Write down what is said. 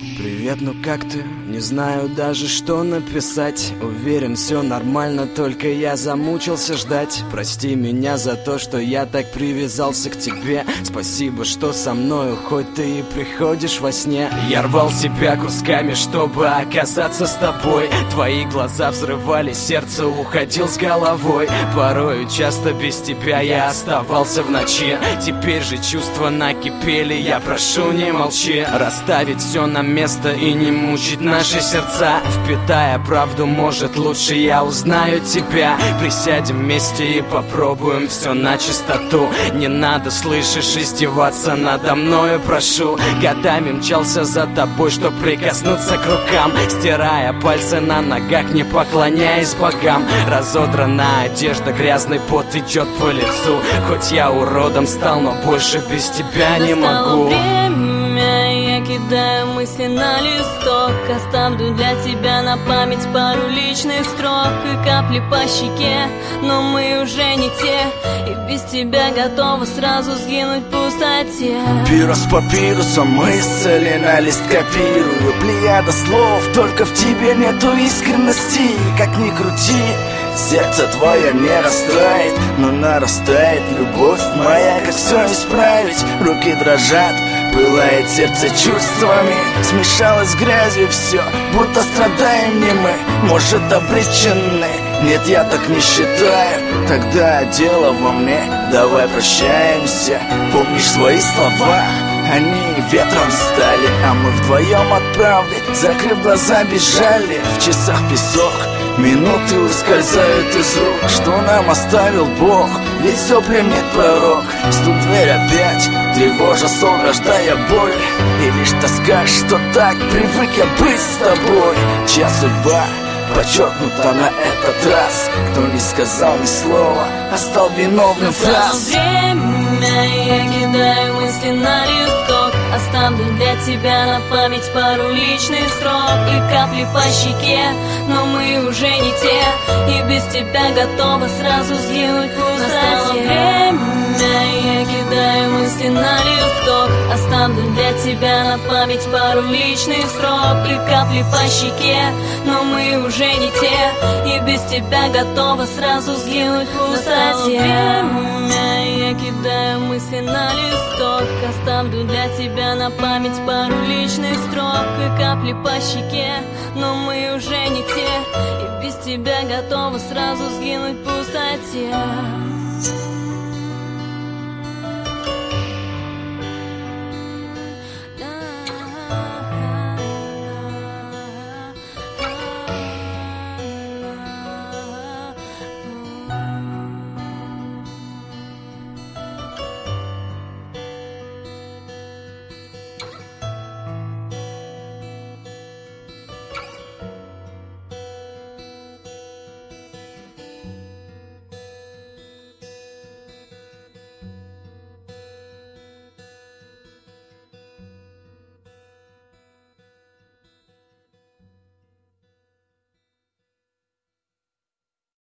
Привет, ну как ты? Не знаю даже, что написать. Уверен, все нормально, только я замучился ждать. Прости меня за то, что я так привязался к тебе. Спасибо, что со мною, хоть ты и приходишь во сне. Я рвал себя кусками, чтобы оказаться с тобой. Твои глаза взрывали, сердце уходил с головой. Порою часто без тебя я оставался в ночи. Теперь же чувства накипели, я прошу, не молчи. Расставить все на место и не мучить наши сердца. Впитая правду, может, лучше я узнаю тебя. Присядем вместе и попробуем все на чистоту. Не надо, слышишь, издеваться надо мною, прошу. Годами мчался за тобой, чтоб прикоснуться к рукам, стирая пальцы на ногах, не поклоняясь богам. Разодранная одежда, грязный пот идет по лицу. Хоть я уродом стал, но больше без тебя не могу. Я кидаю мысли на листок, оставлю для тебя на память пару личных строк и капли по щеке, но мы уже не те, и без тебя готова сразу сгинуть в пустоте. Пирос папирусом мысли на лист копирую. Плеяда слов, только в тебе нету искренности. Как ни крути, сердце твое не растает, но нарастает любовь моя. Как все исправить? Руки дрожат, пылает сердце чувствами. Смешалось с грязью все, будто страдаем не мы. Может, обречены? Нет, я так не считаю. Тогда дело во мне, давай прощаемся. Помнишь свои слова? Они ветром стали, а мы вдвоем от правды, закрыв глаза, бежали. В часах песок, минуты ускользают из рук. Что нам оставил Бог? Ведь соплем нет пророк. Стук в дверь опять, тревожа сон, рождая боль. И лишь тоска, что так привык я быть с тобой. Чья судьба подчеркнута на этот раз? Кто не сказал ни слова, а стал виновным фраз. Время, я кидаю мысли на листок, оставлю для тебя на память пару личных строк и капли по щеке, но мы уже не те, и без тебя готова сразу сгинуть в пустоте. Время, я кидаю мысли на листок, оставлю для тебя на память пару личных строк и капли по щеке, но мы уже не те, и без тебя готова сразу сгинуть в пустоте. Время, я кидаю мысли на листок, оставлю для тебя на память пару личных строк и капли по щеке, но мы уже не те, и без тебя готова сразу сгинуть в пустоте.